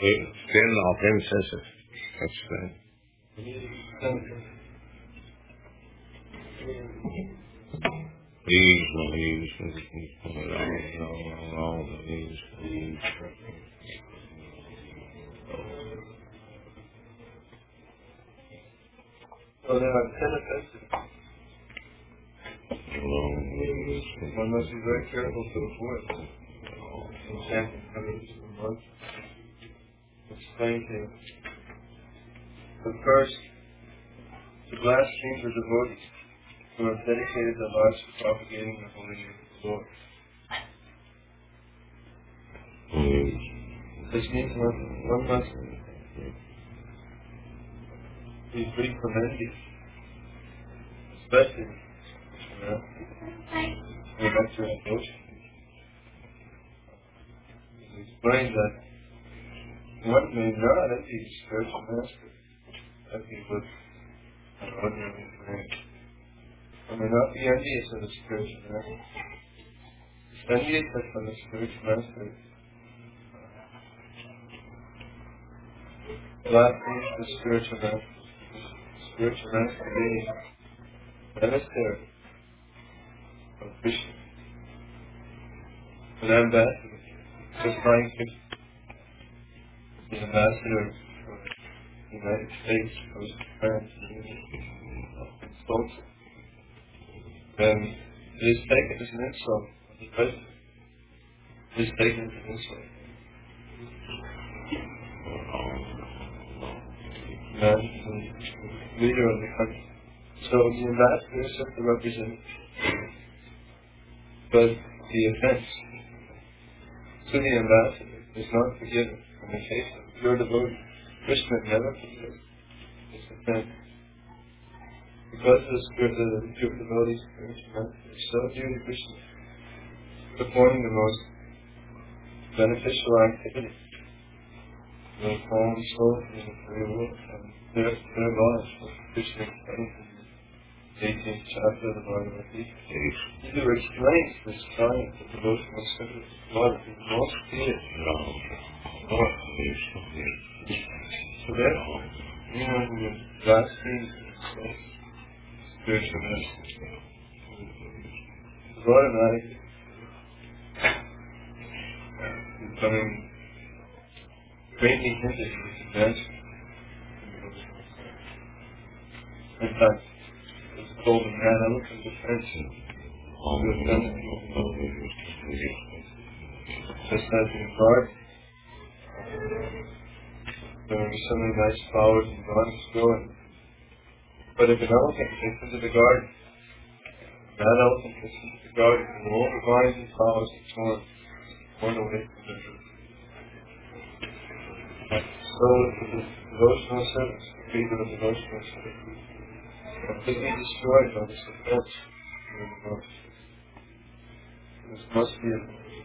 Stand off incessant. That's right. Please. So there are 10 offenses. One must be very careful to avoid. Chanting hundreds of months. Explain to you. The first, to blaspheme the devotees who have dedicated their lives to propagating the holy name of the Lord. This means one must be free from envy, especially when that's your devotion. He explains that one may not envy the spiritual master, that he was an ordinary man. One may not be envious of the spiritual master. Envious of the spiritual master blasphemes the spiritual master. Spiritual master being emissary of Krishna, an ambassador, just like the ambassador for the United States goes to France and insults him. Then it is taken as an insult of the president. It is taken as an insult. And the leader of the country. So the ambassador is just the representative. But the offense to the ambassador is not forgiven in the case of pure devotee. Krishna never forgives this offense. Because the pure devotee spiritual master is so dear to Krishna, performing the most beneficial activity. They calm soul in the free world, and their lives was Krishna explained in the 18th chapter of the Bhagavad Gita. He explains this triumph of devotional service. Lord, is most clear. So therefore, anyone who is blasphemes spiritual message is automatically becoming greatly hindered in its advancement. In fact, it's called a man-elephant defense. Just as in a garden, there will be so many nice flowers and vines growing. But if an elephant gets into the garden, that elephant gets into the garden, and all the vines and flowers are torn away from the root. So it is devotional service, the freedom of devotional service. It be destroyed by this offense in the devotion. This must be a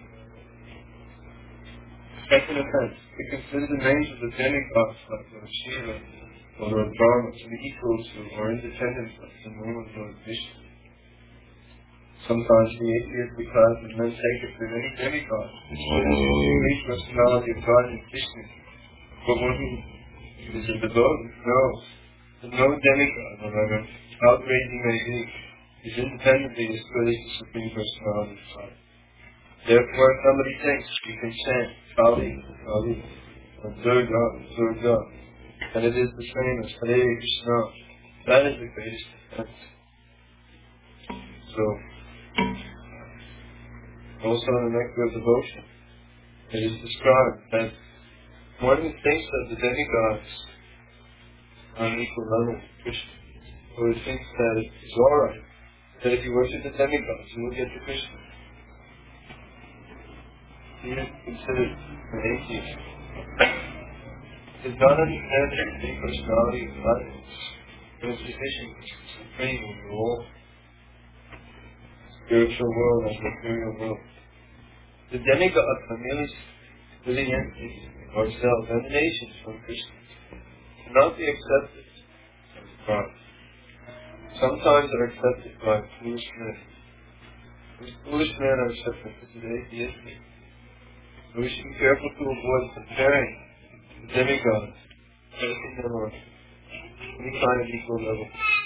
second offense. To consider the names of the demigods like Lord Shiva or Lord Brahma to be equal to or independent of the name of Lord Vishnu. Sometimes the atheist because and men take it for any demigod. It is the unique personality of God in Vishnu. But when he is a devotee, no demigod, no matter how great he may be, is independently as good as the Supreme Personality of God. Therefore, if somebody thinks you can chant Kali, or Durga, and it is the same as Hare Krishna, that is the greatest offense. So, also in the Nectar of Devotion, it is described that one who thinks that the demigods are on equal level with Krishna, or who thinks that it's alright, that if you worship the demigods, you will get to Krishna. He is considered an atheist. Does not understand the Supreme Personality of God and his position is supreme over all spiritual world and material world. The demigods are merely living entities ourselves, emanations from Krishna, cannot be accepted as God. Sometimes are accepted by foolish men. These foolish men are accepted as atheistic. So we should be careful to avoid comparing demigods, placing them on any kind of equal level.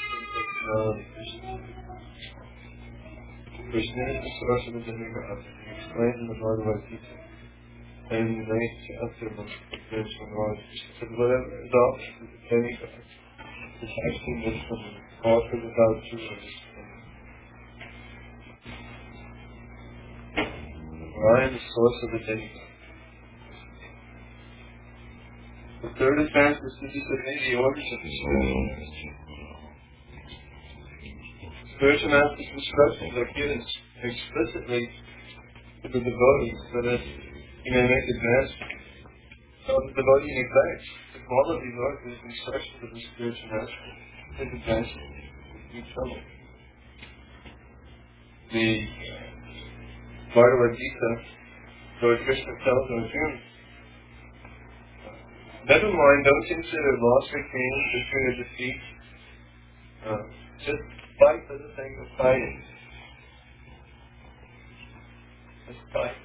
Krishna is the source of the demigods. He explains in the Bhagavad Gita. And in the 9th chapter of the spiritual knowledge, Krishna said, whatever adopts the demigods is actually meant from offered without truth. I am the source of the demigods. The third advance is to disobey the orders of the spiritual master. Spiritual master's instructions are given explicitly to the devotee so that he may make advancement. So the devotee neglects to follow these orders and instructions of the spiritual master, his advancement will be trouble. The Bhagavad Gita, Lord Krishna tells Arjuna, never mind, don't consider loss or gain, victory or defeat. Just fight for the sake of fighting. Just fight.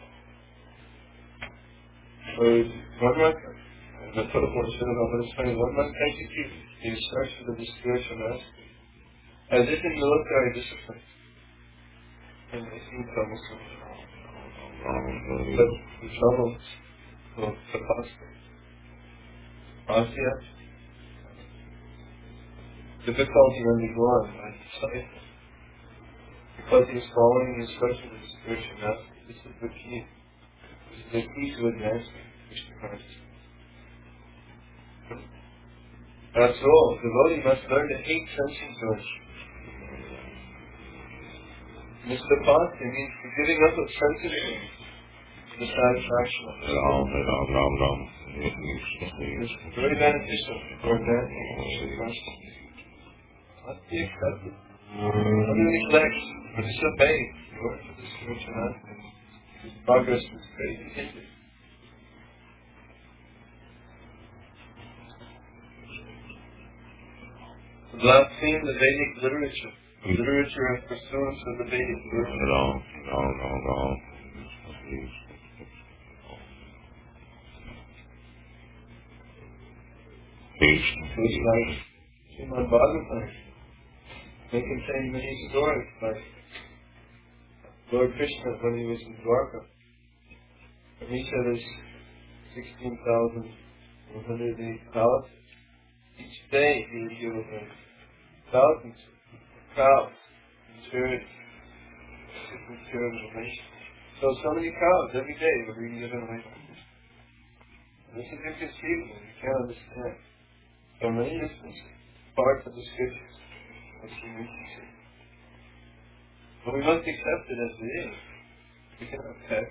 So one must, that's what the Lord said about this thing, one must execute the instructions of the spiritual master, as if in military discipline. And they seem troublesome. But the trouble will prosper. Asya, difficulty undergone by the disciple, because he is following the instructions of the spiritual master. This is the key. This is the key to advancement in Krishna consciousness. After all, the devotee must learn to hate sense enjoyment. Mr. Bhakti means the giving up of sensitive things, the satisfaction of the soul. It's very beneficial for advancing Krishna consciousness. Must be accepted. Not be neglected, but disobey the orders of the spiritual master. His progress is greatly hindered. To blaspheme the Vedic literature, and pursuance of the Vedic literature. It's like Srimad Bhagavatam. They contain many stories, like Lord Krishna when he was in Dwarka. And he said there's 16,108 palaces. Each day he would give away thousands of cows in charity, taking care of the nation. So many cows every day were being given away. This is inconceivable. You can't understand. So many instances, parts of the scriptures, which you need to see. But we must accept it as it is. We cannot test.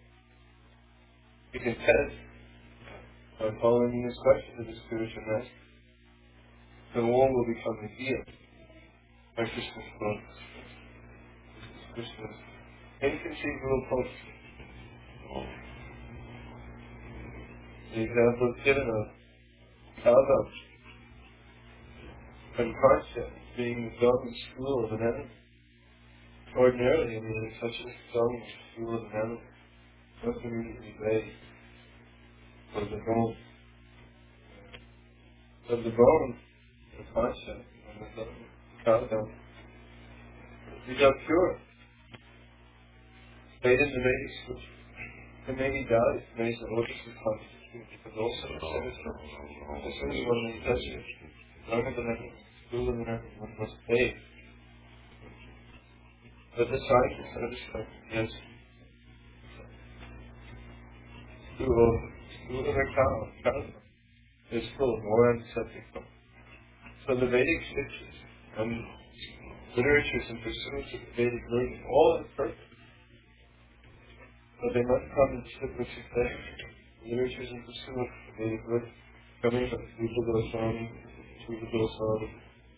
We can test by following the instructions of the spiritual master. The all will become revealed by Krishna's promise. Krishna's inconceivable potency. The example is given of Kava and Parsha being the dung and stool of an animal. Ordinarily, such a dung and stool of an animal must immediately lay for the bone. But the bone, the Parsha, and the Kava, become pure. Stated in the Vedic scripture. And maybe dies, maybe the lotus is conscious, because also it says as soon as one may touch it, none of the metal, stool of the metal, one must bathe. But the scientists understand, yes, stool of a cow is full of more antiseptic foam. So the Vedic scriptures and literatures and pursuits of the Vedic learning, all are perfect. But they must come in slip with success. Literatures and pursuit of the Vedic learning, coming from Rupa Goswami, Rupa Goswami,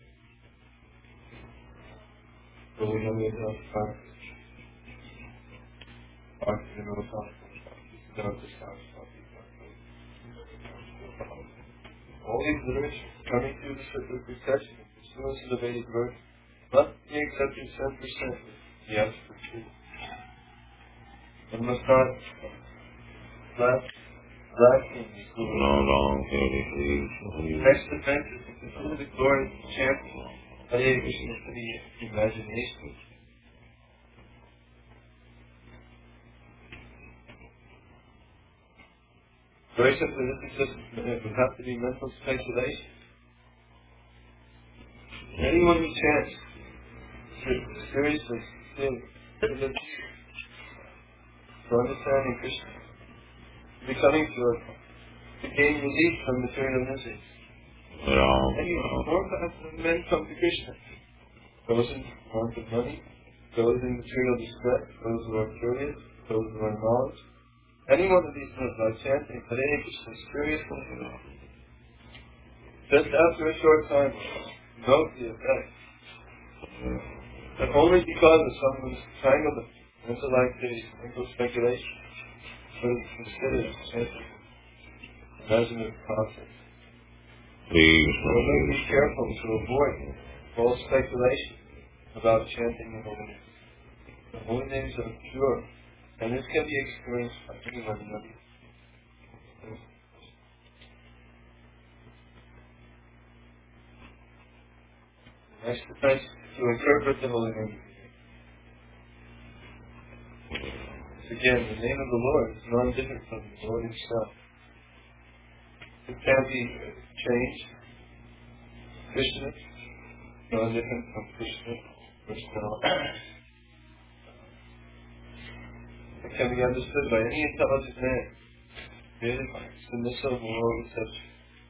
all these literatures coming through the slip of succession and pursuance of the Vedic learning must be accepted 10% with the absolute truth. One must not laugh blasphemy. Please. Next offense is to consider the glorious chant Hare Krishna to the imagination. Very simply, this is just, it would have to be mental speculation. Anyone who chants should seriously consider for understanding Krishna, becoming purified, to gain relief from material misery. Four classes of men come to Krishna. Those in want of money, those in material distress, those who are curious, those who are knowledge. Any one of these men, by chanting Hare Krishna seriously, just after a short time, note the effect. But only because of someone's entanglement, mental activity, mental speculation, but it's considered chanting imaginative process. Please. So we must be careful to avoid false speculation about chanting the holy names. The holy names are pure, and this can be experienced by anyone and everyone. Next defense, to interpret the holy name. Again, the name of the Lord is non-different from the Lord himself. It can't be changed. Krishna, non-different from Krishna, it can be understood by any intelligent man, created by submissive moral reception.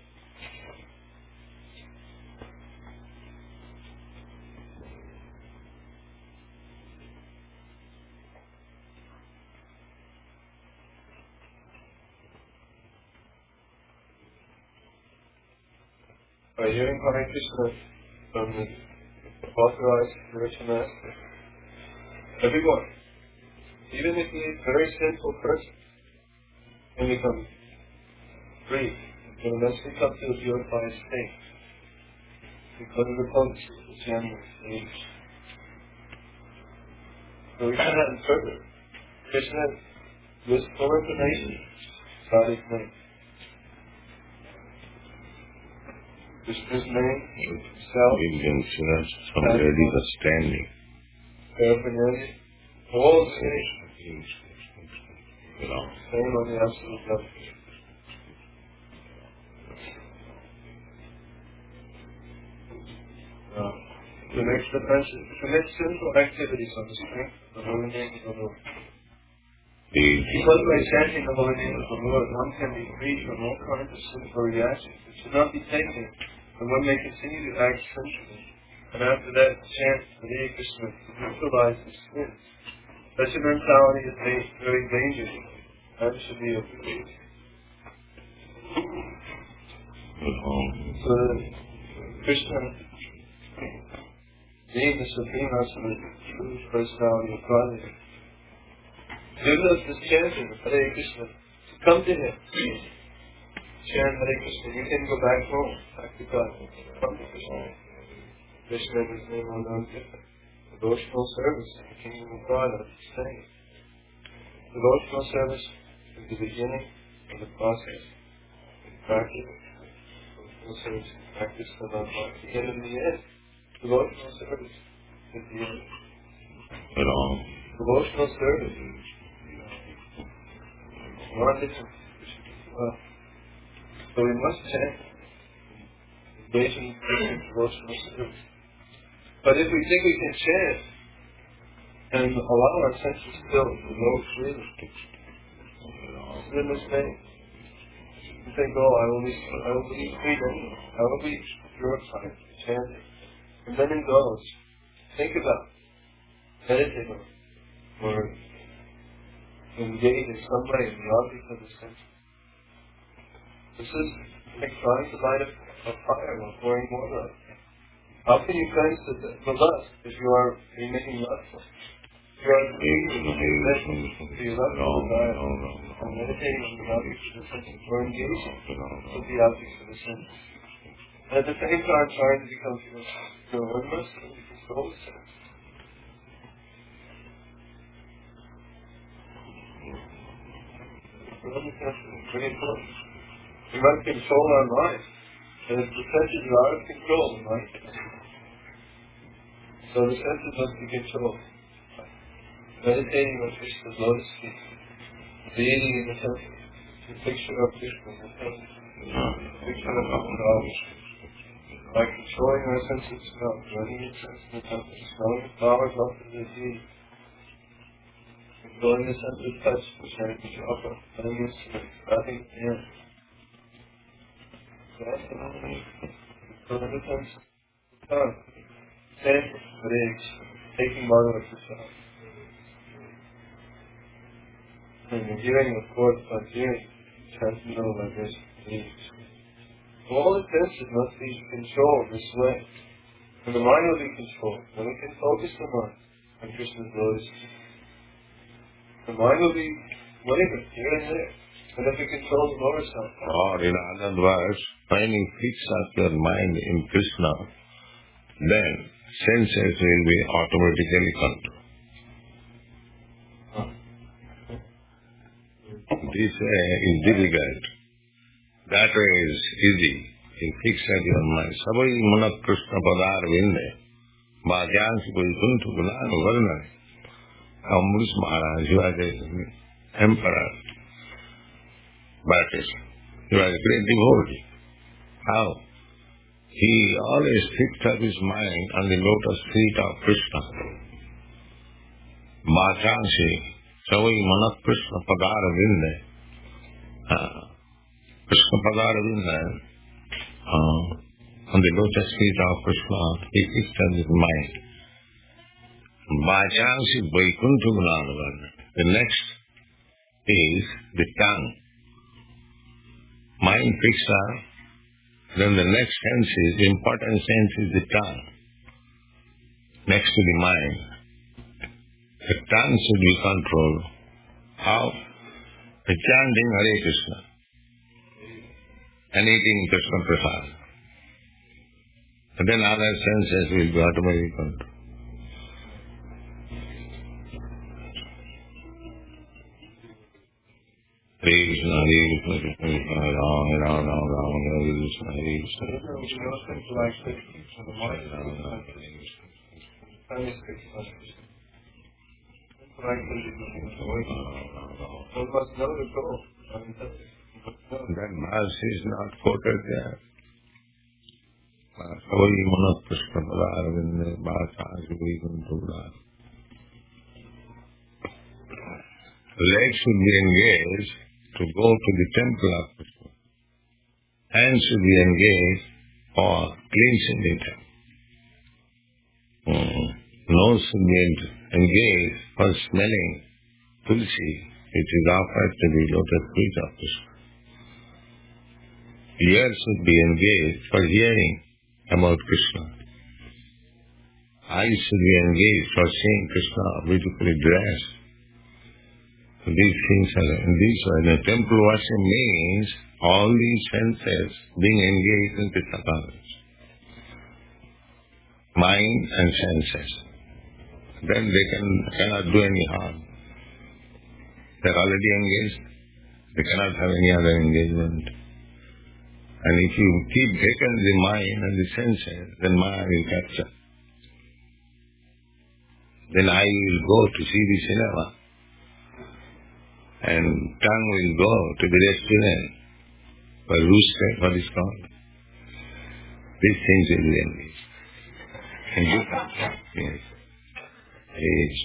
By hearing Hare Krishna from the authorized spiritual master, everyone, even if he is a very sinful person, can become free, can eventually come to a purified state because of the potency of the chanting of age. So we cannot interpret Krishna with full information about his name. Krishna's name itself, somebody understanding. paraphernalia, all the same. Same on the absolute level. The next offense is to commit sinful activities on the strength of the holy name of the Lord. Because by chanting the holy name of the Lord, one can be freed from all kinds of sinful reactions. It should not be taken, and one may continue to act sensually. And after that, chant Hare Krishna to neutralize his sins. Such a mentality is very dangerous. That should be avoided. So that Krishna, being the Supreme Master, the true personality of Godhead, gives us this chanting of Hare Krishna to come to him. Chant Hare Krishna, you can go back home, back to God. Come to Krishna. Krishna and his name are not different. Devotional service in the kingdom of God are the same. Devotional service is the beginning of the process. Practice. Devotional service is practice for the beginning and the end. Devotional service is the end. Devotional service is not different. So we must chant, engage in devotional service. But if we think we can chant and allow our senses still to go freely, it's a mistake. You think, I will be freedom, I will be purified, chanting. And then indulge. Think about, meditate on, or engage in some way in the object of the sense. This is like trying to light a fire while pouring water on it. How can you cleanse the lust if you are remaining lustful? If you are meditating on the objects of the senses, or engaging with the objects of the senses. And at the same time trying to become pure and control the senses. Very important. We must control our mind. And if the senses are out of control, the mind cannot. So the senses must be controlled. Meditating on Krishna's lotus feet, being in the temple, the picture of Krishna in the temple, the picture of Bhagavan, by controlling our sense of smell, joining in sense in the temple, smelling the flowers off of the tree, controlling the sense of touch, which I can drop up, playing instruments, clapping hands. That's the moment. Controlling the sense of tongue, saying legs, taking Bhagavad Gita. And the hearing, of course, by hearing, transcendental vibration, all the senses must be controlled this way. And the mind will be controlled. When we can focus the mind on Krishna's lotus feet, the mind will be wavering here and there. And if it controls the lower self. Or in other words, when you fix up your mind in Krishna, then senses will be automatically controlled. This is difficult. That way is easy. You fix up your mind. Sabai Munat Krishna Padar Vinde, Bhajansi Vaikuntha Gunan Varna. Amrish Maharaj, he was an emperor. But he was a great devotee. How? He always fixed up his mind on the lotus feet of Krishna. Bhajansi, Sabai Munat Krishna Padar Vinde. Krishna Padar Vinde. On the lotus feet of Krishna, he fixed up his mind. Bhajansi Vaikuntha Gunanavarna. The next is the tongue. Mind fixed up, then the next sense is, important sense is the tongue. Next to the mind. The tongue should be controlled. How? By chanting Hare Krishna and eating Krishna Prasad. And then other senses will be automatically controlled. Hare Krishna, Hare Krishna, Krishna Krishna, Hare Rama, Rama Rama, Hare Krishna, Hare Krishna. That verse is not quoted there. Sabai Munat Krishna Padar Vinde, Bhajansi Vaikuntha Gunanavarna. Legs should be engaged to go to the temple of Krishna. Hands should be engaged for cleansing the temple. Nose should be engaged for smelling tulsi, which is offered to the lotus feet of Krishna. Ears should be engaged for hearing about Krishna. Eyes should be engaged for seeing Krishna beautifully dressed. These things are in this way. The temple worship means all these senses being engaged in Krishna consciousness. Mind and senses. Then they cannot do any harm. They are already engaged. They cannot have any other engagement. And if you keep taking the mind and the senses, then Maya will capture. Then I will go to see the cinema. And tongue will go to the restaurant for rooster, what is called. These things will be engaged. And you can, yes. Yes.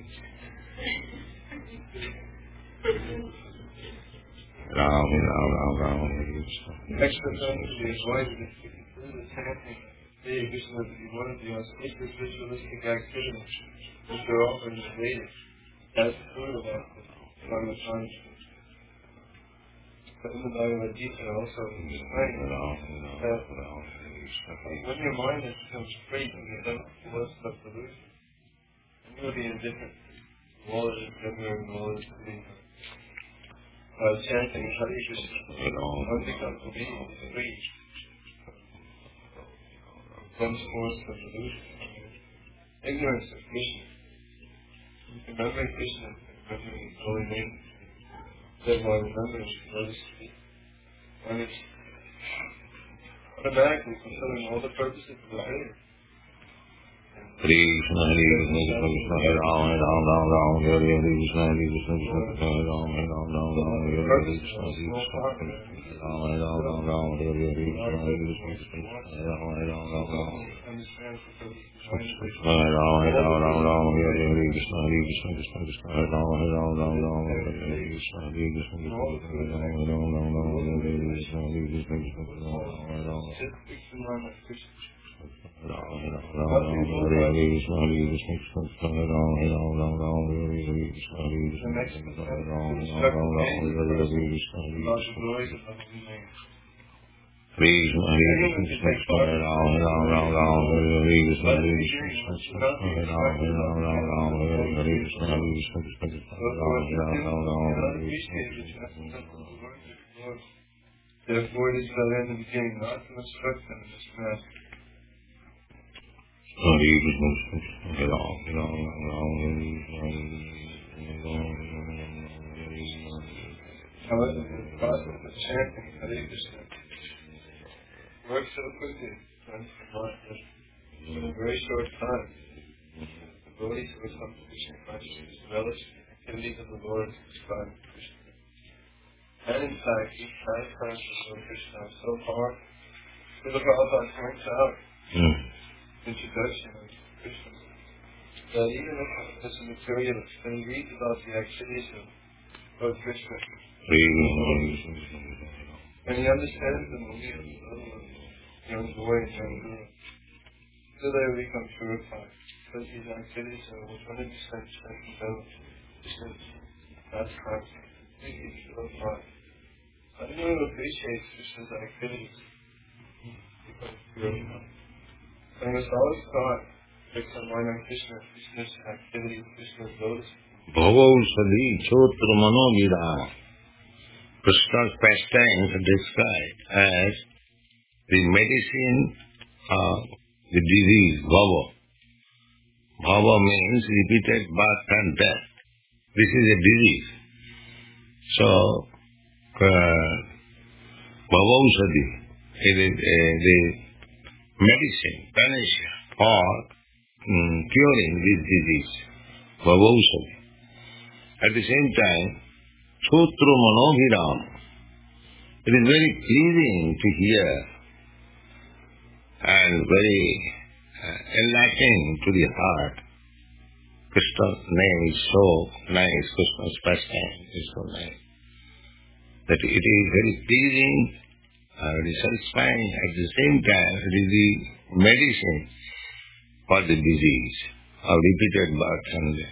Ram, Ram, Ram, Ram. Extra time to be avoided is to conclude the chanting Hare Krishna to be one of the auspicious ritualistic activities which are often in the Vedas as food of our Bhagavad Gita. But in the Bhagavad Gita also explains that when your mind has become free from the lust of delusion, you will be indifferent to all that is gender and all that is free. Chanting Hare Krishna, one becomes free from force of delusion, ignorance of Krishna. Remembering Krishna, remembering His holy name, Thereby remembering lotus feet. And it's automatically fulfilling all the purposes of the day. Hare Krishna, Hare Krishna, Krishna Krishna, Hare Rama, Rama Rama, Hare Hare, Hare Krishna, Hare Krishna, Krishna Krishna, Hare Rama, Rama Rama, Hare Hare, Hare Krishna, Hare Krishna, Rama Rama, Hare Hare, Hare Krishna, Hare Krishna, Krishna Krishna, Hare Rama, Rama Rama, Hare Rama, Rama Rama, Hare Hare, Hare Krishna, Hare Krishna, Krishna Krishna, Hare Rama, Rama Rama, Hare Hare, Hare Krishna, Hare Krishna, Krishna Krishna, Hare Rama, Rama Rama, Hare Hare, Hare Krishna, Hare Krishna, Krishna Krishna, Hare Rama, Rama. Hare Krishna, Hare Krishna, Krishna Krishna, Hare Rama, Rama Rama, Hare Hare, Hare Krishna, Hare Krishna, Hare Rama, Rama Rama, Hare Hare, Hare Krishna, Hare Krishna. Hare Krishna, Hare Krishna, Krishna Krishna, Hare Rama, Rama, Hare Hare, Krishna, Hare Krishna, Krishna Krishna, Hare Rama, Rama, Hare Hare, Krishna, Hare Krishna, Krishna Krishna, Hare Rama, Hare Krishna. Therefore, it is that in the beginning, not to instruct them in this matter. Hare Krishna, Krishna Krishna, Hare Rama, However, the process of chanting Hare Krishna works so quickly, in a very short time, the devotees who become Krishna consciousness relish the activities of the Lord described in Krishna. And in fact, each lifetime of Lord Krishna is so powerful. Srila Prabhupada points out introduction of Krishna that even as a materialist, when he reads about the activities of Lord Krishna, and he understands the movie of the little young boy and young girl, so they become purified, because these activities are 100% transcendental, that's constant, completely purified. Anyone who appreciates Krishna's activities becomes purified. So I must always thought, fix our mind on Krishna, Krishna's activity, Krishna's lotus. Bhavausadhi Chotra Manogira. Krishna's pastimes are described as the medicine of the disease, bhava. Bhava means repeated birth and death. This is a disease. So, Bhavausadhi is the medicine, panacea for curing this disease. Bhavausadhi. At the same time, Chotro Manohiram. It is very pleasing to hear and very enlightening to the heart. Krishna's name is so nice, Krishna's pastime is so nice, that it is very pleasing, very satisfying. At the same time, it is the medicine for the disease of repeated birth and death.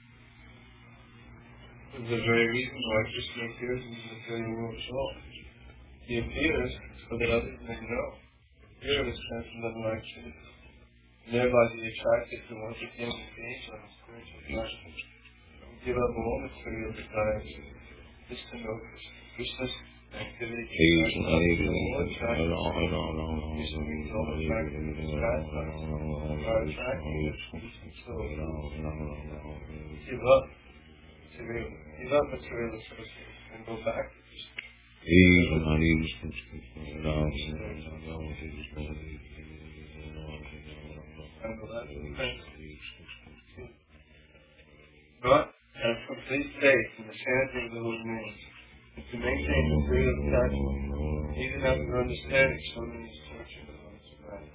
This is the very reason why Krishna appears in the material world at all. He appears so that others may know. Appear as transcendental activities. And thereby be attracted to once again engage on the spiritual path. Give up all material desires. Just to know Krishna's activity. More attractive. Krishna means all attractive. Are attractive. So, give up material associates and go back to Krishna. Not have complete faith in the chanting of the Lord's name, and to maintain the spirit of attachment, even after understanding so many instructions of Lord's wrath.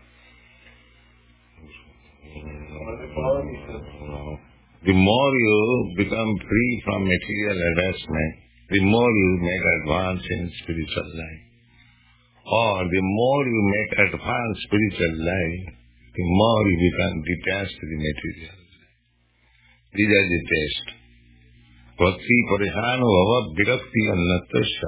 Another quality of the more you become free from material attachment, the more you make advance in spiritual life. Or the more you make advance spiritual life, the more you become detached to the material. These are the tests. Bhakti parihano bhava virakti annatasya.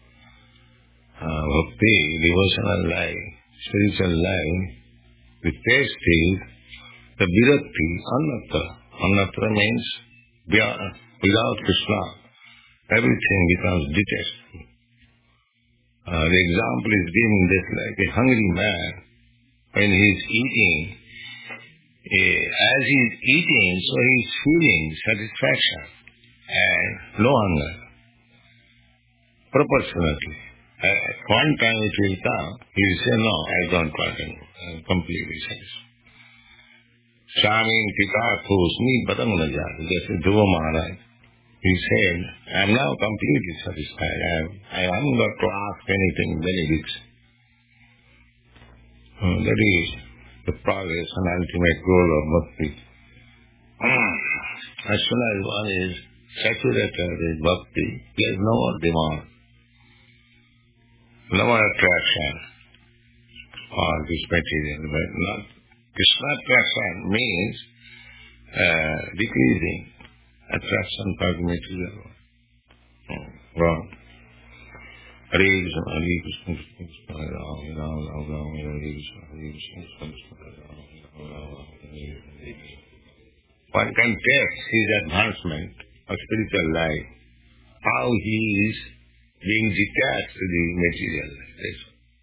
Bhakti, devotional life, spiritual life, the test is the virakti annata. Annatra means without Krishna, everything becomes detached. The example is given just like a hungry man, when he is eating, as he is eating, so he is feeling satisfaction and no hunger. proportionately. At one time it will come, he will say, no, I don't want anymore. I am completely satisfied. Swamin Pita Thosmi Badang Najat, just Dhruva Maharaj. He said, I am now completely satisfied. I haven't got to ask anything benefits. That is the progress and ultimate goal of bhakti. As soon as one is saturated with bhakti, there is no more demand, no more attraction for this material. But not Krishna attraction means decreasing attraction for the material. Wrong. Hare Krishna, Hare Krishna, Krishna Krishna, Hare Rama, Rama Rama, Hare Krishna, Hare Krishna, Krishna Krishna, Hare Rama, Rama Rama, Hare Krishna. One can test his advancement of spiritual life, how he is being detached to the material life.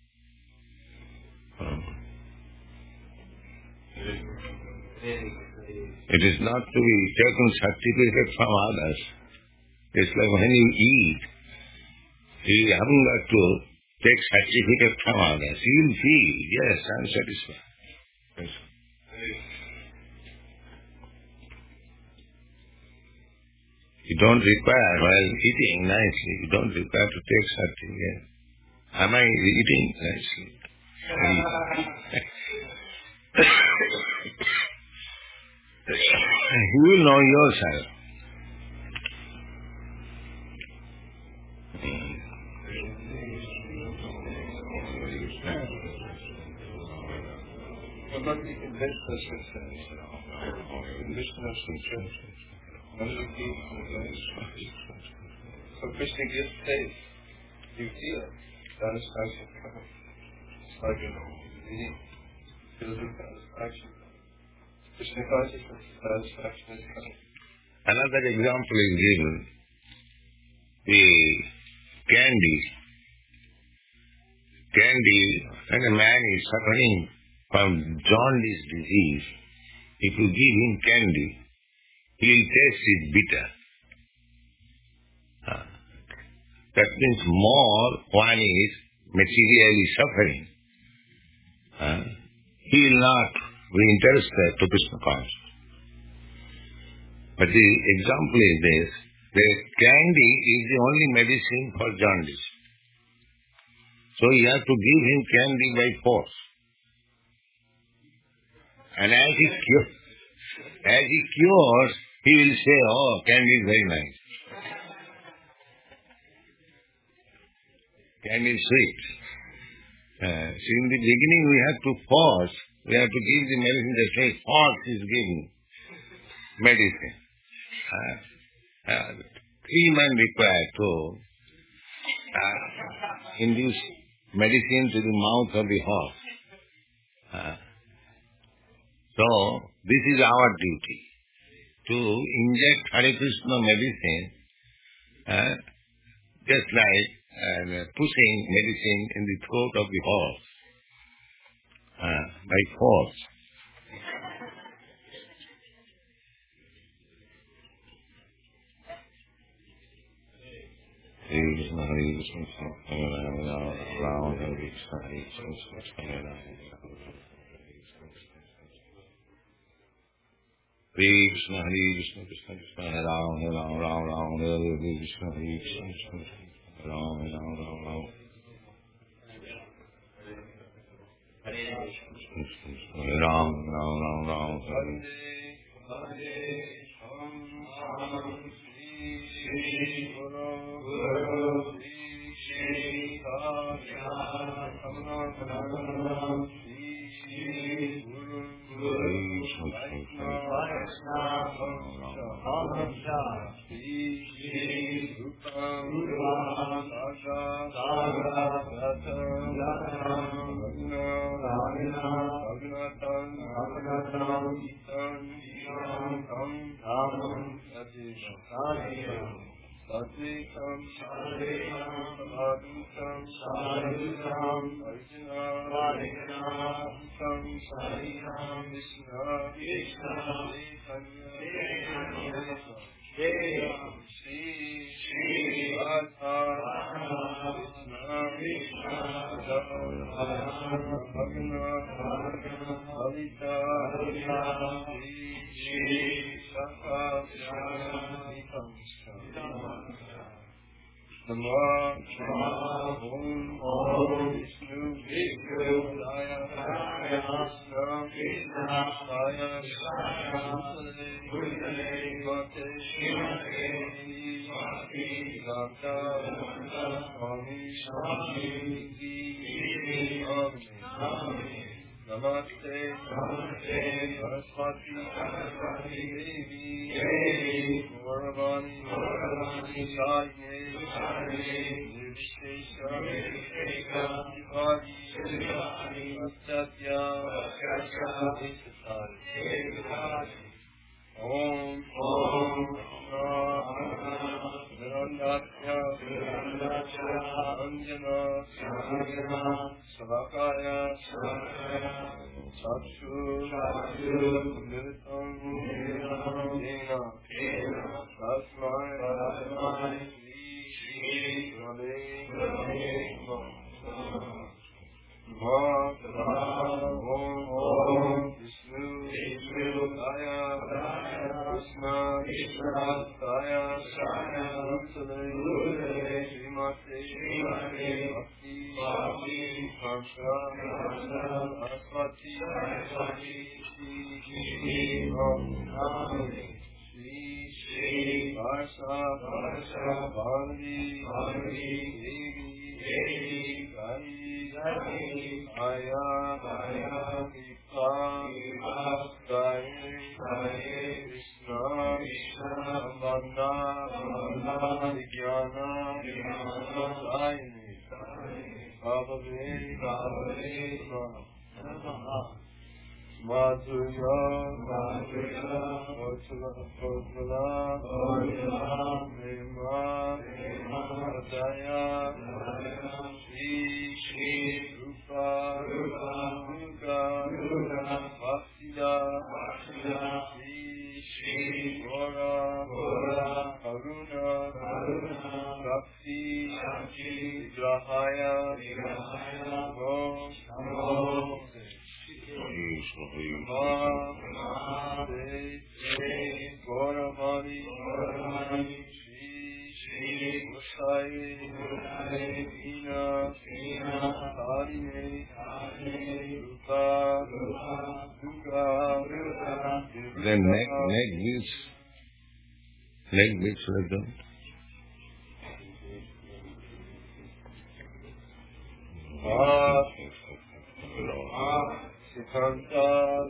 It is not to be taken certificate from others. It's like when you eat, you haven't got to take certificate from others. You will feel, yes, I am satisfied. Yes. You don't require, while eating nicely, you don't require to take certificate. Am I eating nicely? You will know yourself. But we can convince us with so Krishna gives taste. You feel it. Satisfaction comes. It's like eating. Feels the satisfaction. Krishna consciousness, satisfaction is coming. Another example is given. The candy. When a man is suffering from jaundice disease, if you give him candy, he will taste it bitter. That means more one is materially suffering. He will not be interested to Krishna consciousness. But the example is this, the candy is the only medicine for jaundice. So you have to give him candy by force. And as he cures, he will say, oh, candy is very nice. Candy is sweet. So in the beginning we have to force. We have to give the medicine. They say force is giving medicine. 3 men required to induce medicine to the mouth of the horse. So this is our duty, to inject Hare Krishna medicine, just like pushing medicine in the throat of the horse by force. Hare Krishna, Hare Krishna, Hare Rama, Hare Krishna, Hare Krishna, Hare Rama. Hare Krishna, Hare Krishna, Krishna Krishna, Hare Rama, Rama Rama, Hare Krishna, Hare Krishna, Hare Rama, Rama. Hare Rama, Rama, Hare Satvekam Sadekam Sadhukam Sadhukam Arjuna Arjunam Sadhukam Krishna Krishna Chaitanya Namaste, Saraswati, Devi, Gauravani, Jayane, Nirvishesha, Shivadi, Satya, Satya, Om Nirandakya Anjana Savakaya Chakshu Niritam Dena Tasmai Shri Rade Om Vishnu Daya Krishna Daya Rupsale Srimate Bhakti Harsha Saraswati Shri Varsha Bharati Devi Aya Vipa Krishna Vanda Vijnana Dayani Bhavave Madhurya Vatala Nema Daya Shri Rupa Durga Bhaktida Shri Gora Karuna Bhakti Vigrahaya Gauravani Shri Musai Hina Tarine Rupa Duga. Then neck beats like that. Sikanta,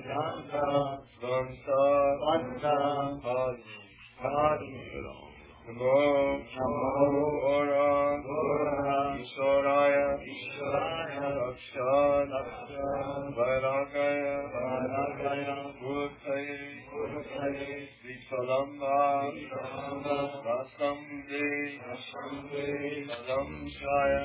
Namo Ora Ishwaraya Rakshan Vairagaya Murtaye Vipalamba Rasamde Alamshaya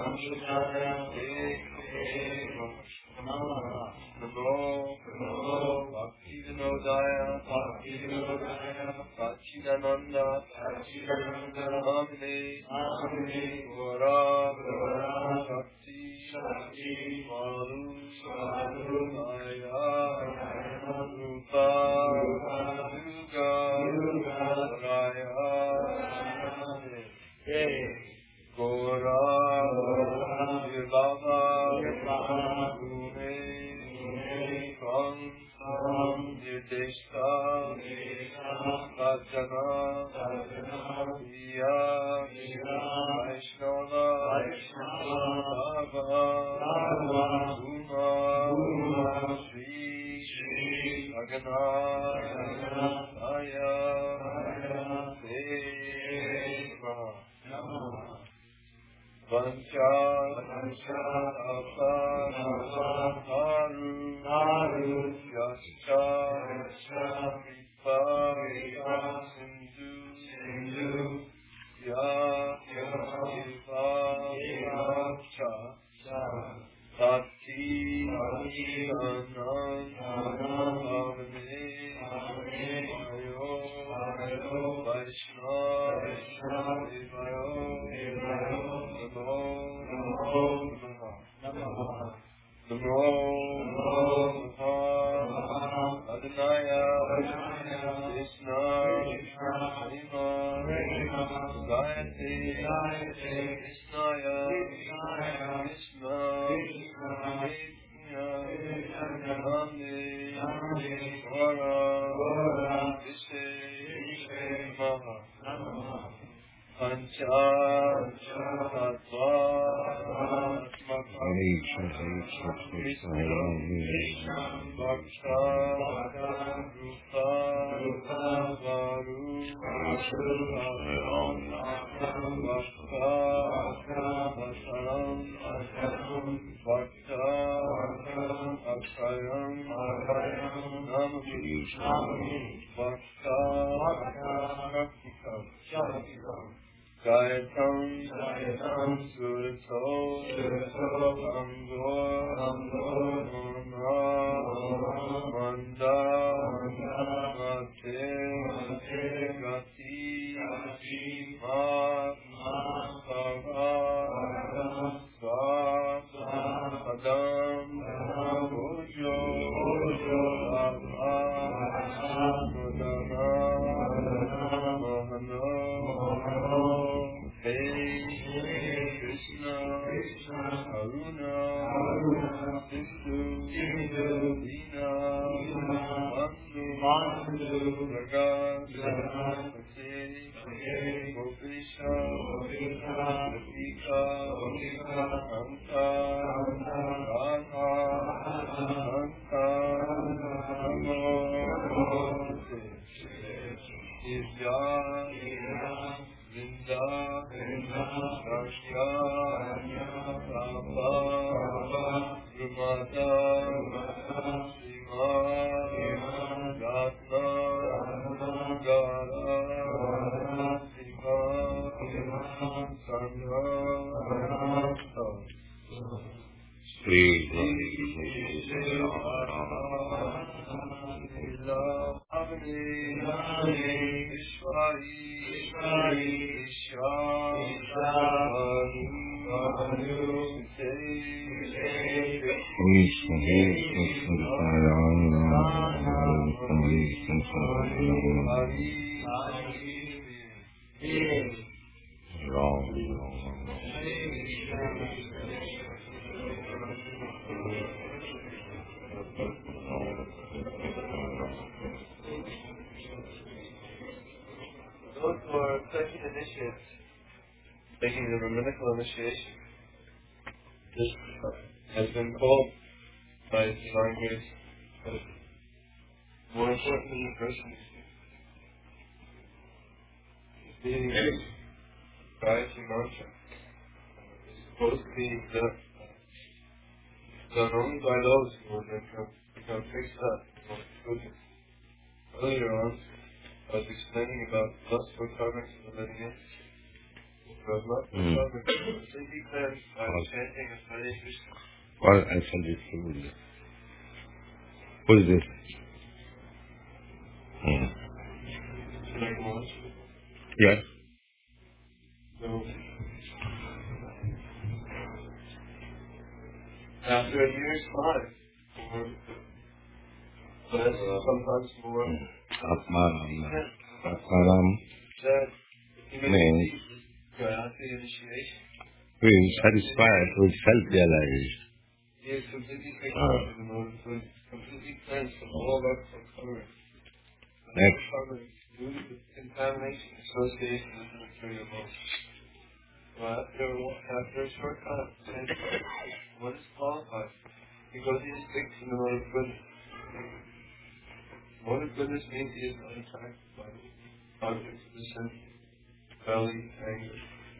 Namo Bhakti-vinodaya Sachidananda Namine Gora Shakti Maru Maya Rupa Durga Raya Gora Nirvama Gune Nirdeshta Rajana Iya Vaishnava Bhava Uma Shri Aghanaya Deva Vancha Haru Yascha Vipa Sindhu Ya Vipa Cha Tati Anand Avane Ayo Adonaya, Krishna, Rima, Gayatri, Krishnaya, Krishna, Nandi, Vara, Vishe, Maha, Pancha, Tattva, Gayatam, Surato, Angor, Manda, Mate, Gati, Sava, Adam, Bojo, Mudana, Mahano, Krishna, Aruna, Sindhu, Dina, Mandu, Raga, Gopisha, Gotika, Anta, Radha, Anta, Namo, Divya, Vrinda, Rashya, Rama, Rumata, Sima, Ratna, Gara, Siva, Sandra, Sri Those who are taking initiates, taking the rabbinical initiation, this has been called by Divine Grace, but more importantly, the person is being Gayatri Mantra. It's supposed to be done only by those who will become fixed up in Lord's goodness. Earlier on, I was explaining about lustful karmics of the living entity. Because lustful karmics are completely cleansed by the chanting of Hare Krishna. Well, I said this to you. What is this? Should I go on? Yes. So, after a year's time, or less, sometimes more, Atmaram that means Gayatri initiation. we is satisfied with self-realization. He is completely fixed in the mode, so he's completely cleansed from all lustful karmics. Next. Due to the contamination association with the material world. So after a short time, one is qualified because he is fixed in the mode of goodness. Mode of goodness means he is unattracted by the objects of the sense, belly, anger.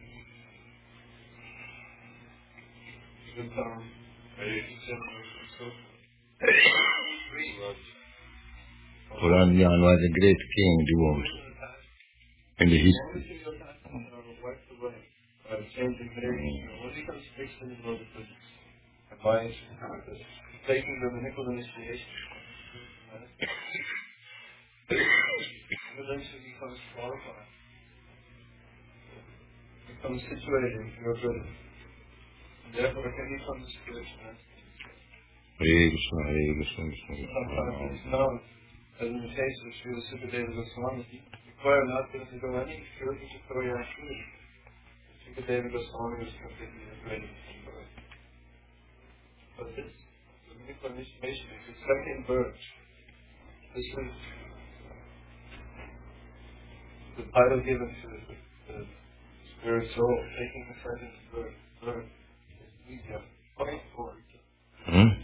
Good time, ready to separate and so forth. Puranjan was a great king, devote in the history. When he comes fixed in the mode of goodness, and by taking the rabbinical initiation, eventually becomes qualified, becomes situated in pure goodness. Therefore, can become the spiritual entity. Hare Krishna, Hare Krishna, Krishna Krishna. Sometimes it's known, as in the case of Srila Sukadeva Goswami, he required not to go any further to Koryashuri. Sukadeva Goswami was completely ready from birth. But this, the Mikla initiation, is the second birth. This is the title given to the spirit soul, taking the second birth. Is easier. Fight for it.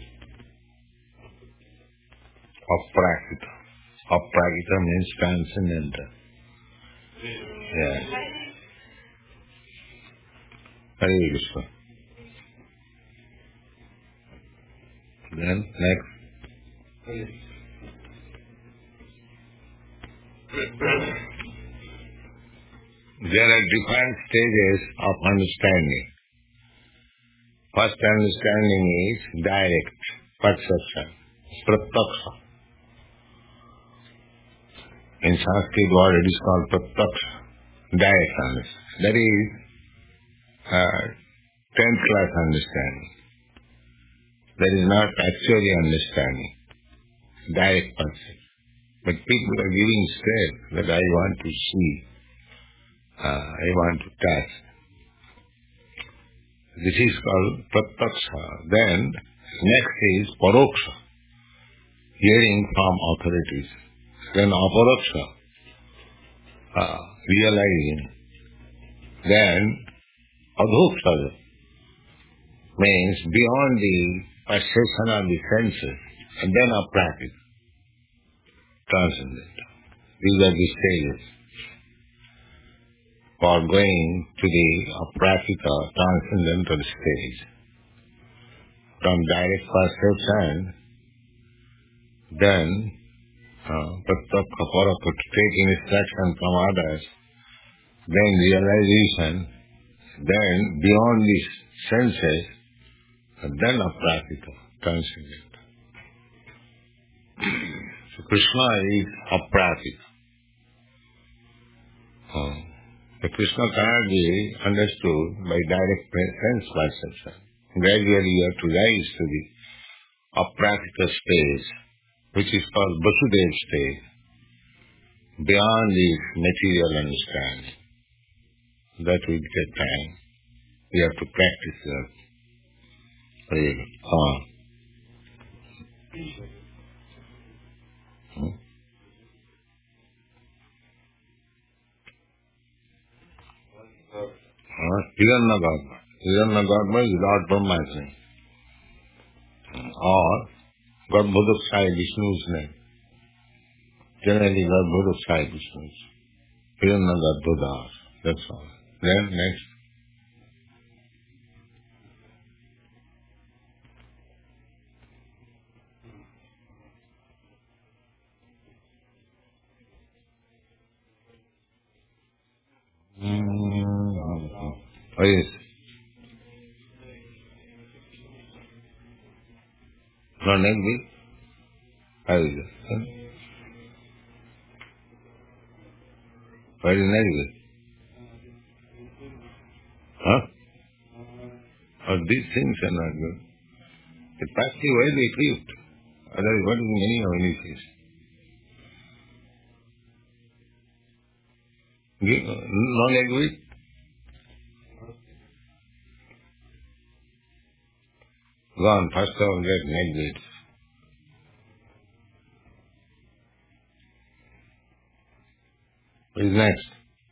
Aprakita. Aprakita means transcendental. Yeah. Hare Krishna. Then, next. There are different stages of understanding. First understanding is direct perception, pratyaksha. In Sanskrit word it is called pratyaksha, direct understanding. That is 10th class understanding. That is not actually understanding, direct perception. But people are giving steps that I want to see, I want to touch. This is called pratyaksha. Then next is paroksha, hearing from authorities. Then aparoksha, realizing. Then adhoksha means beyond the perception of the senses, and then aprakita, transcendental. These are the stages for going to the aprakita, transcendental stage. From direct perception, then pratyaksha, parakha, taking instruction from others, then realization, then beyond the senses, and then aprakita, transcendental. So Krishna is aprakita. The Krishna cannot be understood by direct sense perception. Gradually you have to rise to the aprakita stage, which is called Vasudeva stage, beyond the material understanding. That will take time. We have to practice that. Really. Hiranyagarbha. Hiranyagarbha is Lord Brahma's name. Or Garbhodakshaya Vishnu's name. Generally Garbhodakshaya Vishnu's. Hiranyagarbhodas. That's all. Then next. Oh yes. No, next week? How is it? Huh? What is next week? Huh? Oh, these things are not good. The passive well equipped. Otherwise, what is the meaning of any fish? No next week? Gone. First of all, get next week. What is next?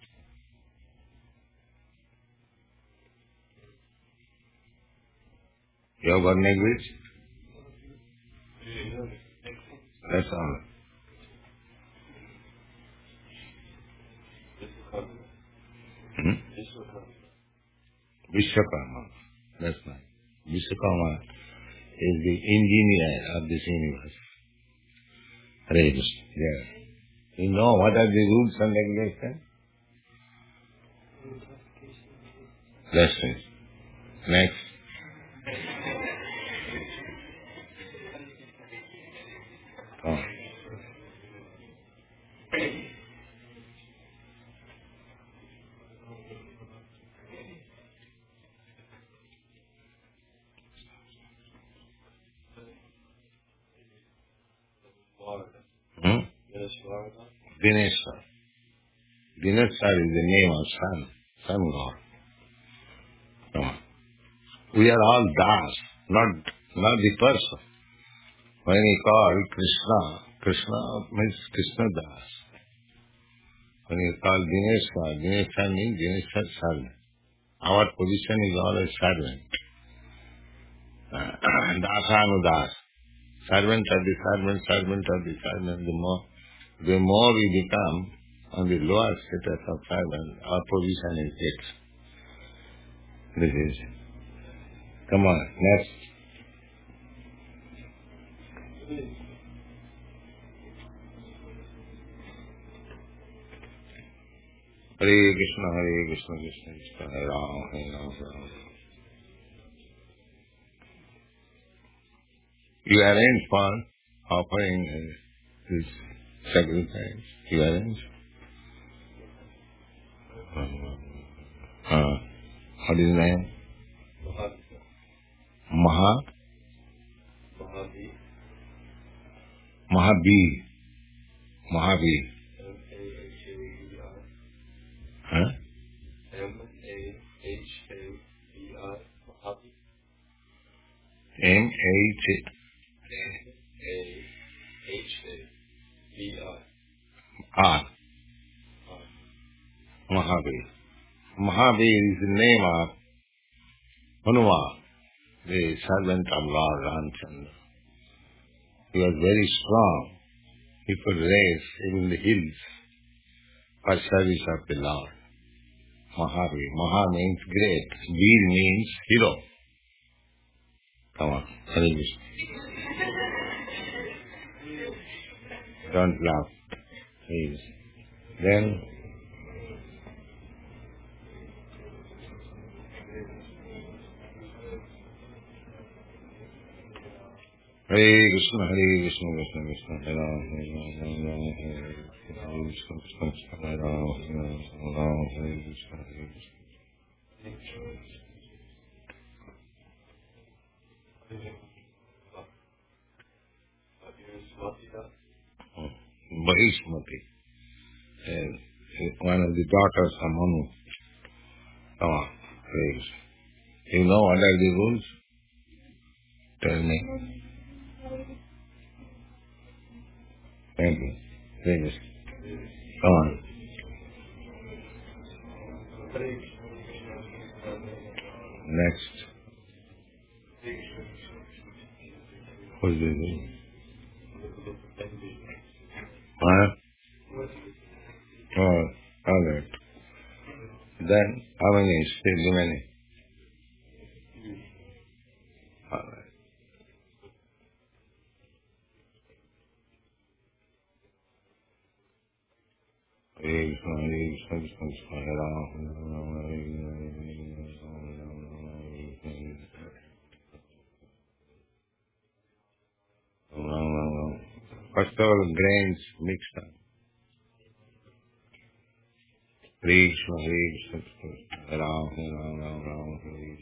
You have got next week? That's all. Vishwakarma. That's right. Vishwakarma is the engineer of this universe. Hare Krishna. Yeah. You know what are the rules and regulations? That's it. Next. Oh. Dineshwar. Dineshwar is the name of sun god. Come on. We are all Das, not the person. When he called Krishna means Krishna Das. When he called Dineshwar means Dineshwar servant. Our position is always servant. Dasanudas. Servant of the servant, servant of the servant. The more we become on the lower status of servant, our position is fixed. This is. Come on, next. Hare Krishna, Krishna Krishna, Hare Ram, Hare Ram. You arrange for offering this sacrifice. You arrange? What is his name? Mahabir. Huh? Mahabir. Mahabir is the name of Hanuman, the servant of Lord Ramchandra. He was very strong. He could raise even the hills for service of the Lord. Mahabir. Maha means great. Bir means hero. Come on, Hare Krishna. Don't laugh, please. Then, Hare Krishna, Krishna Krishna, Hare Ram, Hare Krishna, Krishna Hare Ram, Hare Krishna, Hare Krishna. Bahishmati, one of the daughters of Manu. Come on, please. You know what are the rules? Tell me. Thank you. Please. Come on. Next. What is it? Huh? Oh, all right. Then, how many still remaining? All right. Hare Krishna, Krishna, Hare Ram, First of all, grains mixed up. Hare Krishna, Hare Ram, Hare Krishna.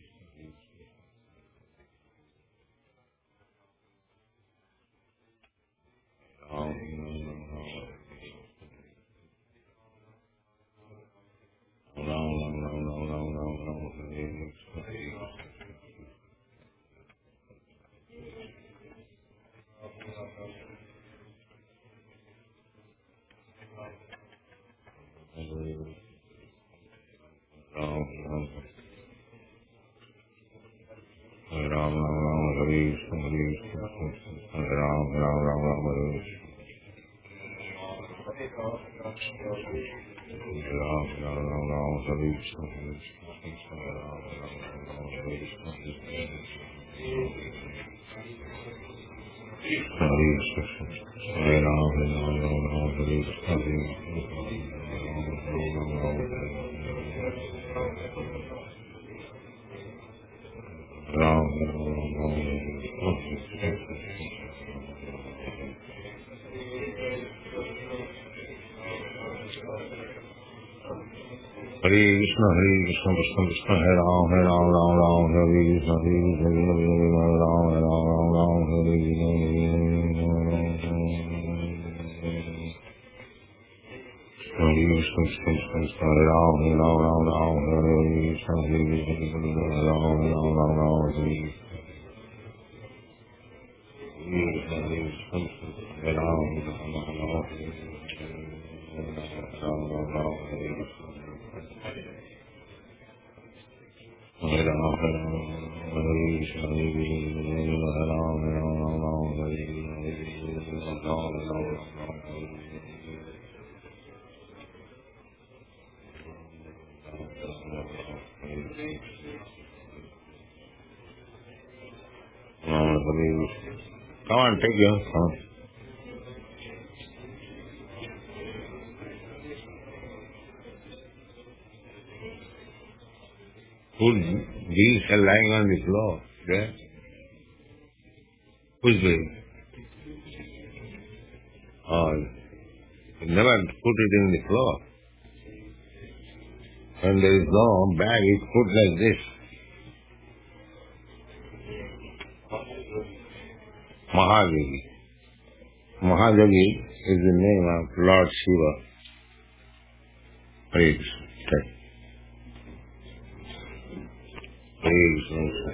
Hare Krishna, Krishna Krishna, Hare Ram, Hare Ram, Hare Krishna, Hare Ram, Hare Ram, Hare Krishna. Come on, take yours. Come on. Whose wheels are lying on the floor? There? Whose wheels? Oh, you never put it in the floor. When there is no bag, it's put like this. Mahajagi. Mahajagi is the name of Lord Shiva. Praise. Praise.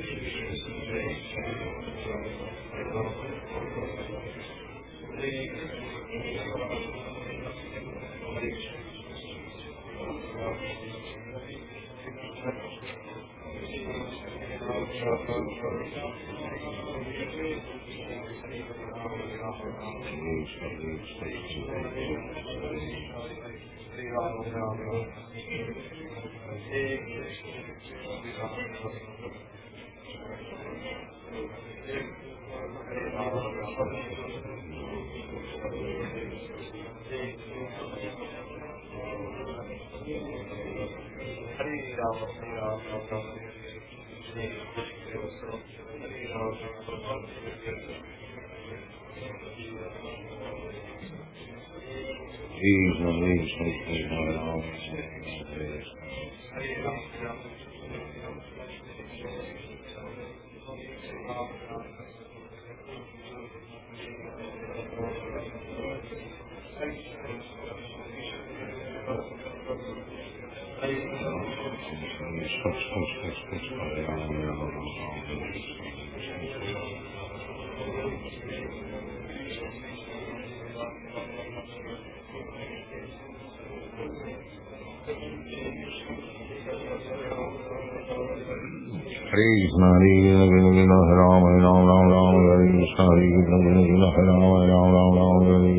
Praise Nari, Ram, Ram, Ram, Ram, Hare Krishna, Hare Krishna, Ram, Ram, Ram, Ram, Hare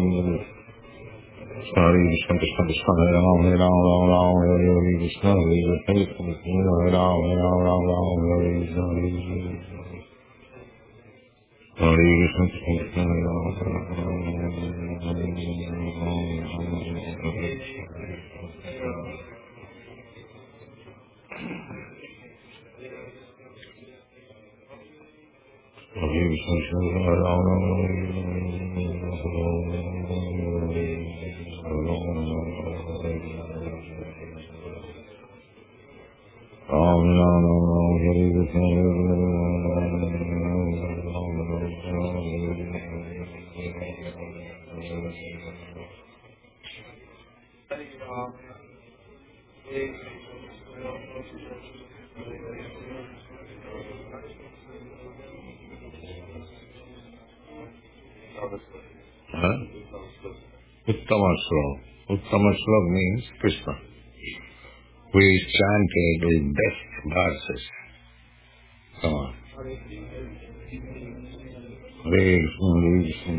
Krishna, Krishna Krishna, Hare Ram, Ram, Ram, Ram, Hare Krishna, Hare Krishna, Hare Ram, Ram, Ram, Ram, Hare Krishna, Hare Krishna, Krishna Hare Ram, Uttama Slok. Uttama Slok means Krishna. We chanted with best verses. Come on. Hare Krishna, Hare Krishna,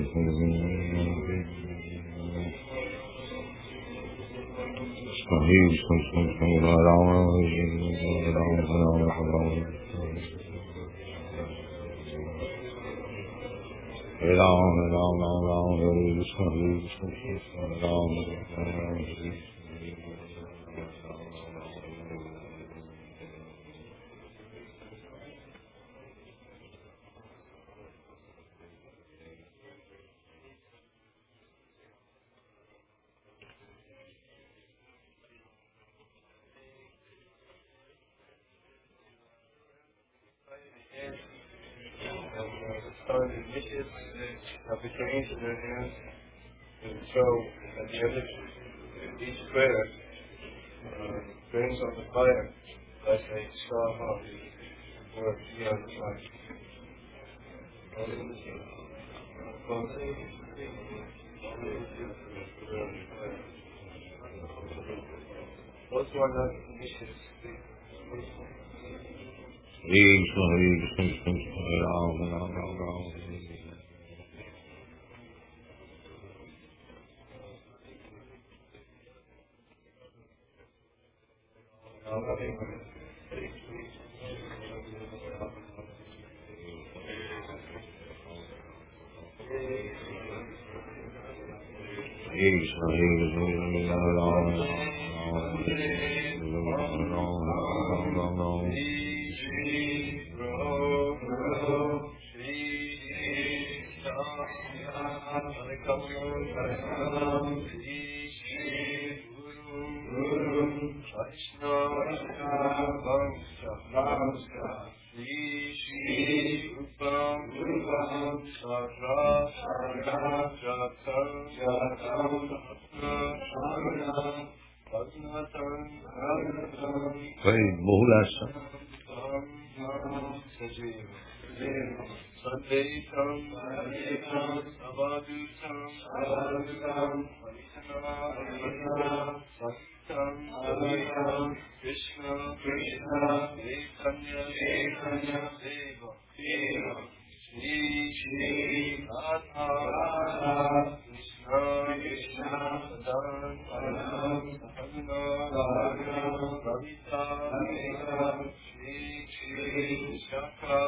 Hare Krishna, Hare Rama, Hare Rama, Hare Ram, Ram, Ram, Ram, Hare Krishna, Hare Krishna, Hare Ram, Hare Krishna. Put your hands in their hands and show at the end of each prayer burns on the fire like a straw hot or beyond the fire. Those who are not vicious, very Bahulasa. Sadvaitam, Avadutam, Satam, Krishna, Chaitanya, Deva, Shri, Radha, Krishna, Sadan, Sahagana, Ravita, Shri, Shaka,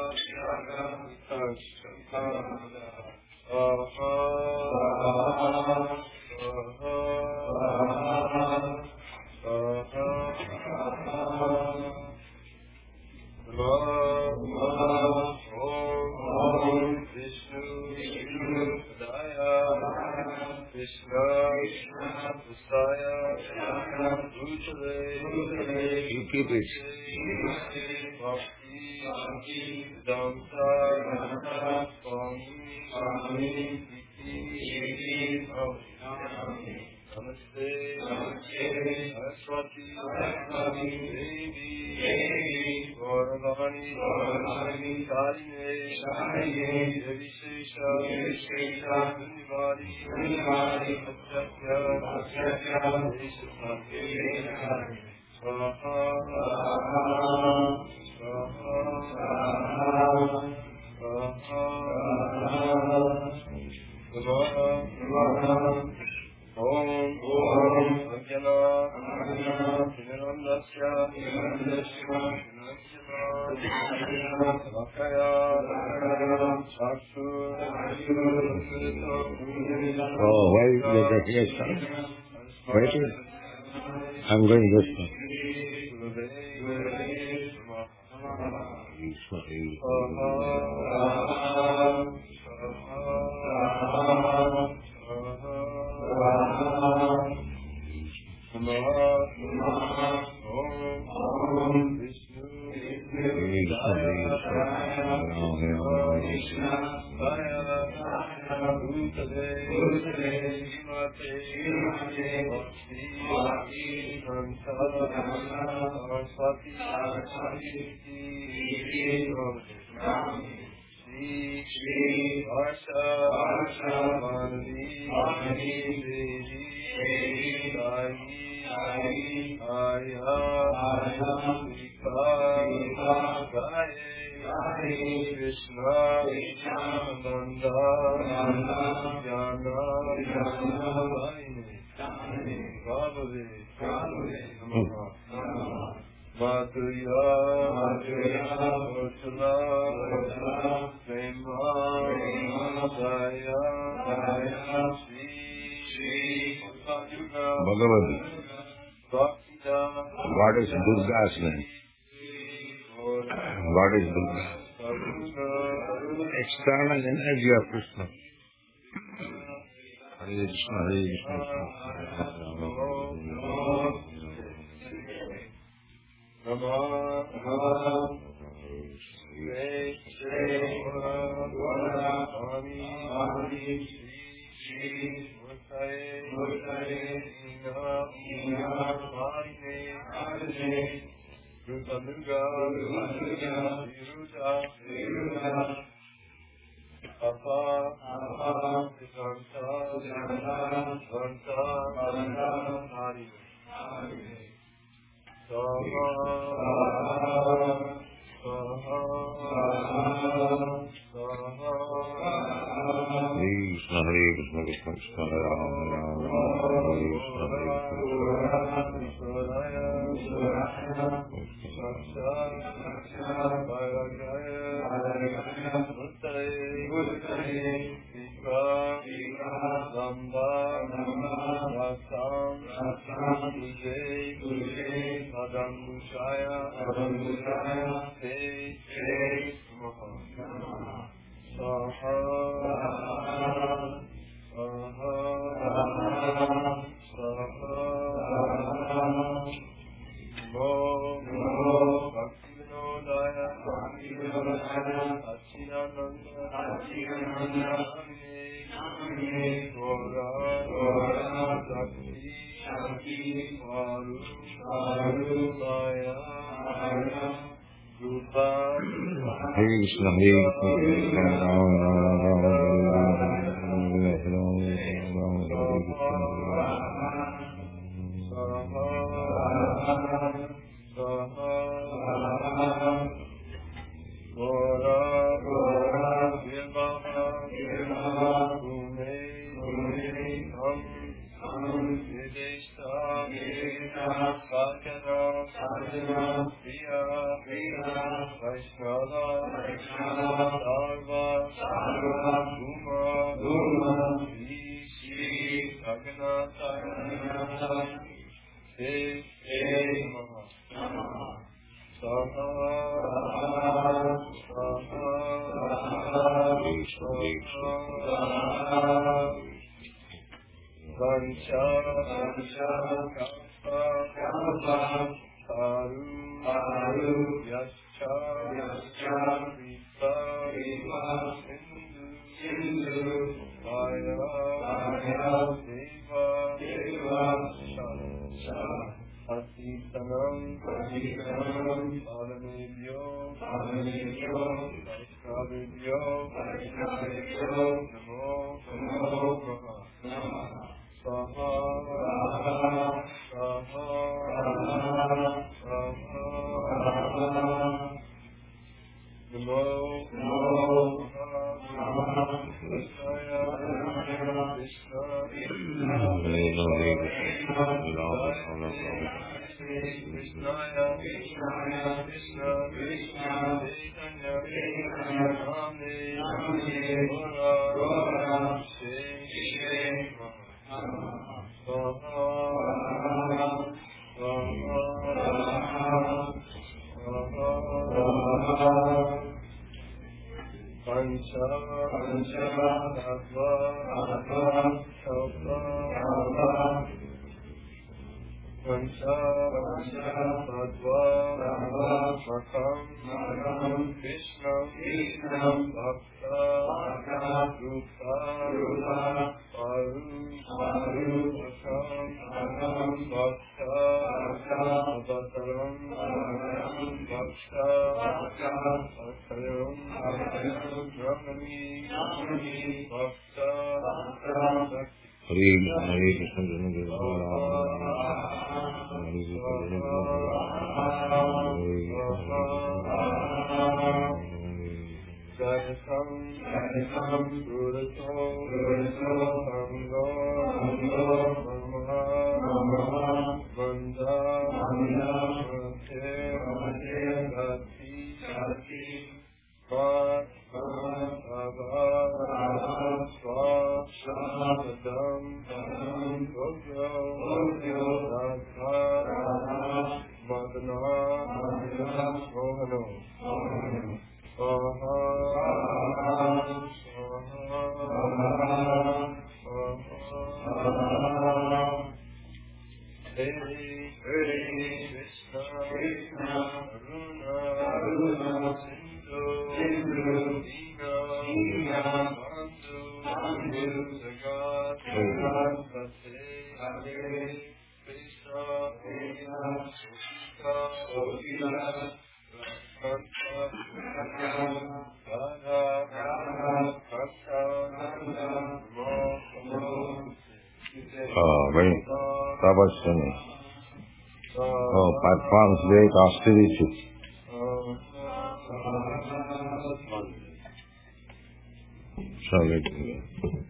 You keep it. Namaste, Saraswati, Devi, Gauravani, Karine, Devishesha, Nivari, Satyatya, Deshatati, Swaha, Om Ajna Vinandasya Vakaya Chakshu. Oh, why is the definition? Wait, I'm going this way. Bhagavati. What is Durga's name? What is Durga? External energy of Krishna. Hare Krishna, Hare Krishna, very tapasya performs great austerity. So let me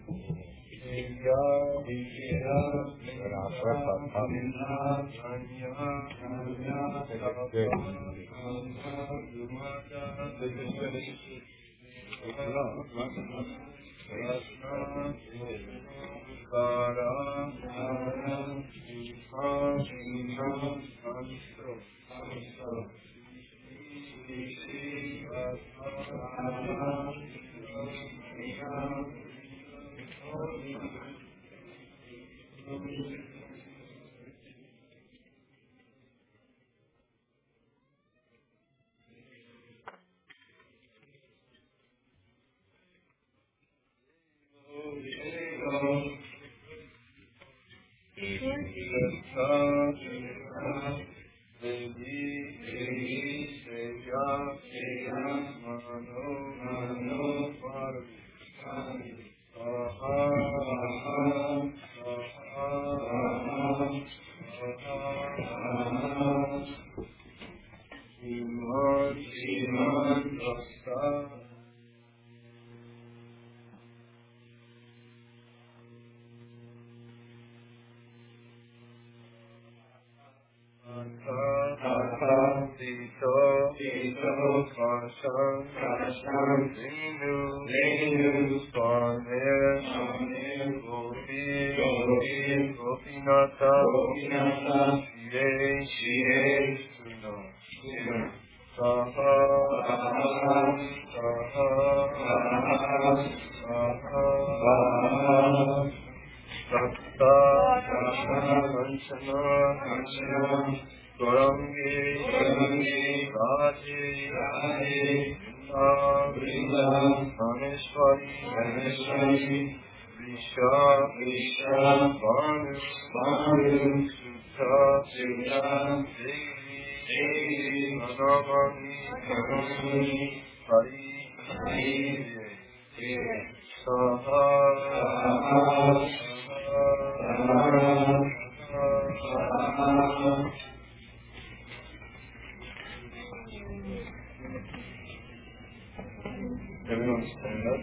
everyone stand up.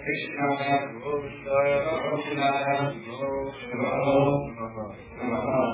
Krishna